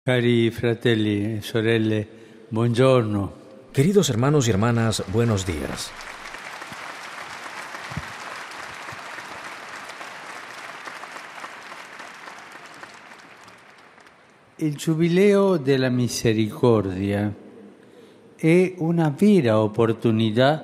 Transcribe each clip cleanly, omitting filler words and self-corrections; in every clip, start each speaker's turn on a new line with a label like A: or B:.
A: Cari fratelli e sorelle, buongiorno.
B: Queridos hermanos y hermanas, buenos días.
A: Il Giubileo della Misericordia è una vera opportunità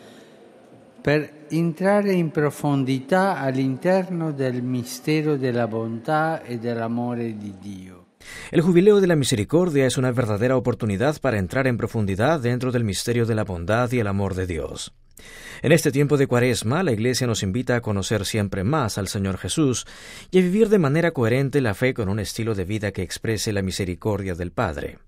A: per entrare in profondità all'interno del mistero della bontà e dell'amore di Dio.
B: El Jubileo de la Misericordia es una verdadera oportunidad para entrar en profundidad dentro del misterio de la bondad y el amor de Dios. En este tiempo de Cuaresma, la Iglesia nos invita a conocer siempre más al Señor Jesús y a vivir de manera coherente la fe con un estilo de vida que exprese la misericordia del Padre.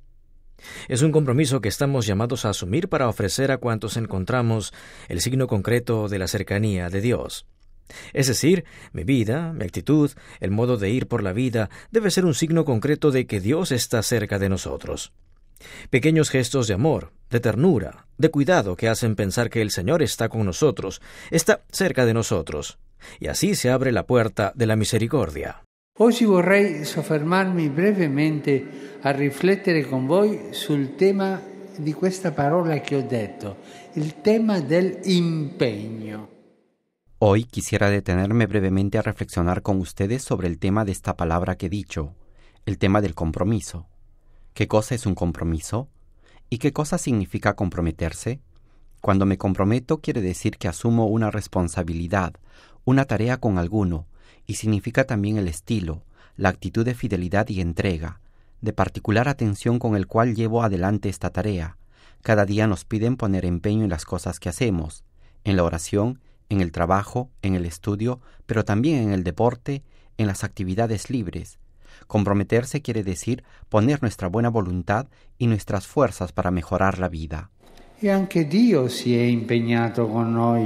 B: Es un compromiso que estamos llamados a asumir para ofrecer a cuantos encontramos el signo concreto de la cercanía de Dios. Es decir, mi vida, mi actitud, el modo de ir por la vida debe ser un signo concreto de que Dios está cerca de nosotros. Pequeños gestos de amor, de ternura, de cuidado que hacen pensar que el Señor está con nosotros, está cerca de nosotros. Y así se abre la puerta de la misericordia.
A: Oggi vorrei soffermarmi brevemente a riflettere con voi sul tema di questa parola che ho detto, il tema dell'impegno.
C: Hoy quisiera detenerme brevemente a reflexionar con ustedes sobre el tema de esta palabra que he dicho, el tema del compromiso. ¿Qué cosa es un compromiso? ¿Y qué cosa significa comprometerse? Cuando me comprometo quiere decir que asumo una responsabilidad, una tarea con alguno, y significa también el estilo, la actitud de fidelidad y entrega, de particular atención con el cual llevo adelante esta tarea. Cada día nos piden poner empeño en las cosas que hacemos, en la oración, en el trabajo, en el estudio, pero también en el deporte, en las actividades libres. Comprometerse quiere decir poner nuestra buena voluntad y nuestras fuerzas para mejorar la vida.
A: E anche Dio si è impegnato con noi.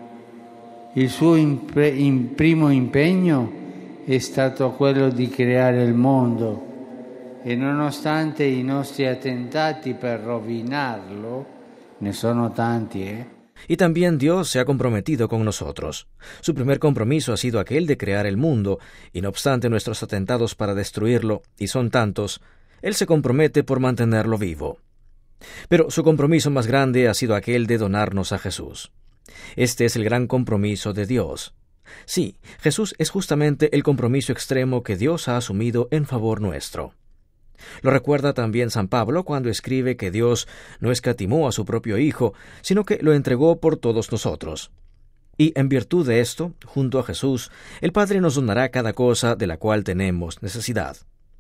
A: Il suo primo impegno è stato quello di creare il mondo e nonostante i nostri attentati per rovinarlo, ne sono tanti,
B: Y también Dios se ha comprometido con nosotros. Su primer compromiso ha sido aquel de crear el mundo, y no obstante nuestros atentados para destruirlo, y son tantos, Él se compromete por mantenerlo vivo. Pero su compromiso más grande ha sido aquel de donarnos a Jesús. Este es el gran compromiso de Dios. Sí, Jesús es justamente el compromiso extremo que Dios ha asumido en favor nuestro. Lo recuerda también San Pablo cuando escribe que Dios no escatimó a su propio Hijo, sino que lo entregó por todos nosotros. Y en virtud de esto, junto a Jesús, el Padre nos donará cada cosa de la cual tenemos necesidad.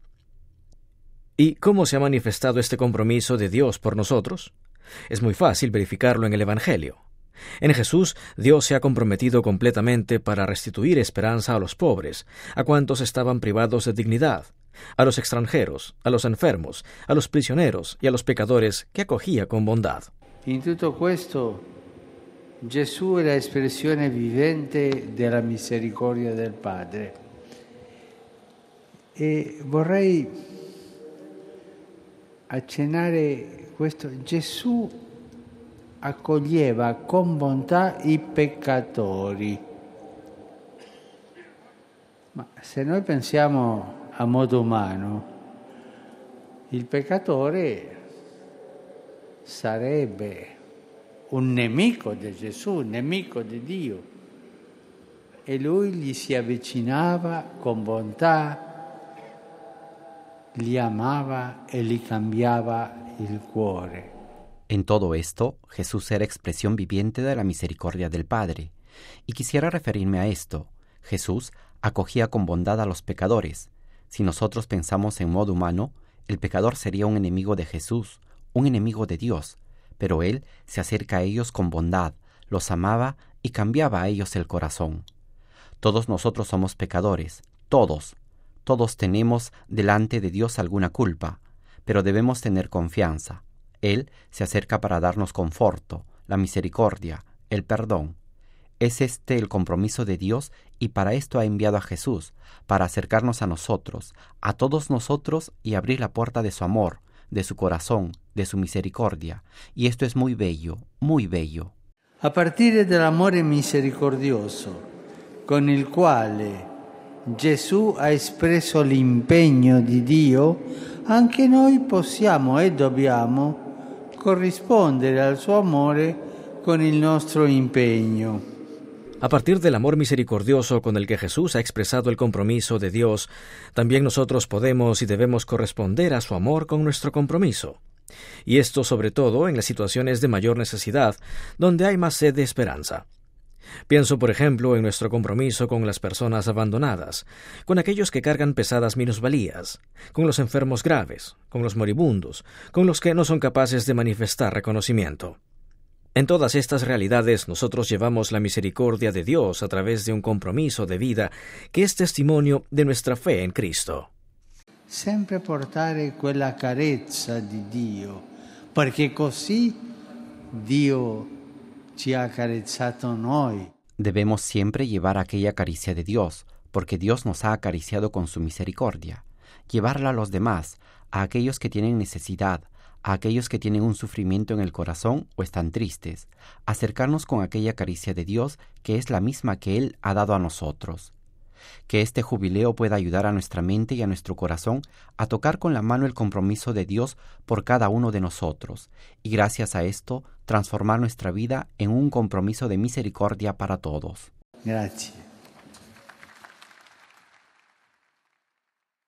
B: ¿Y cómo se ha manifestado este compromiso de Dios por nosotros? Es muy fácil verificarlo en el Evangelio. En Jesús, Dios se ha comprometido completamente para restituir esperanza a los pobres, a cuantos estaban privados de dignidad, a los extranjeros, a los enfermos, a los prisioneros y a los pecadores que acogía con bondad.
A: In tutto questo, Gesù è l'espressione vivente della misericordia del Padre. E vorrei accennare questo. Gesù accoglieva con bontà i peccatori. Ma se noi pensiamo a modo umano, il peccatore sarebbe un nemico di Gesù, un nemico di Dio, e lui gli si avvicinava con bontà, li amava e gli cambiava il cuore.
C: En todo esto, Jesús era expresión viviente de la misericordia del Padre. Y quisiera referirme a esto. Jesús acogía con bondad a los pecadores. Si nosotros pensamos en modo humano, el pecador sería un enemigo de Jesús, un enemigo de Dios, pero Él se acerca a ellos con bondad, los amaba y cambiaba a ellos el corazón. Todos nosotros somos pecadores, todos tenemos delante de Dios alguna culpa, pero debemos tener confianza. Él se acerca para darnos conforto, la misericordia, el perdón. Es este el compromiso de Dios y para esto ha enviado a Jesús, para acercarnos a nosotros, a todos nosotros y abrir la puerta de su amor, de su corazón, de su misericordia. Y esto es muy bello, muy bello.
A: A partire dell'amore misericordioso, con il quale Gesù ha espresso l'impegno di Dio, anche noi possiamo e dobbiamo corrispondere al suo amore con il nostro impegno.
B: A partir del amor misericordioso con el que Jesús ha expresado el compromiso de Dios, también nosotros podemos y debemos corresponder a su amor con nuestro compromiso. Y esto sobre todo en las situaciones de mayor necesidad, donde hay más sed de esperanza. Pienso, por ejemplo, en nuestro compromiso con las personas abandonadas, con aquellos que cargan pesadas minusvalías, con los enfermos graves, con los moribundos, con los que no son capaces de manifestar reconocimiento. En todas estas realidades nosotros llevamos la misericordia de Dios a través de un compromiso de vida que es testimonio de nuestra fe en Cristo.
A: Sempre portare quella carezza di Dio, perché così Dio ci ha accarezzato noi.
C: Debemos siempre llevar aquella caricia de Dios, porque Dios nos ha acariciado con su misericordia. Llevarla a los demás, a aquellos que tienen necesidad, a aquellos que tienen un sufrimiento en el corazón o están tristes. Acercarnos con aquella caricia de Dios que es la misma que Él ha dado a nosotros. Que este jubileo pueda ayudar a nuestra mente y a nuestro corazón a tocar con la mano el compromiso de Dios por cada uno de nosotros, y gracias a esto transformar nuestra vida en un compromiso de misericordia para todos.
A: Gracias.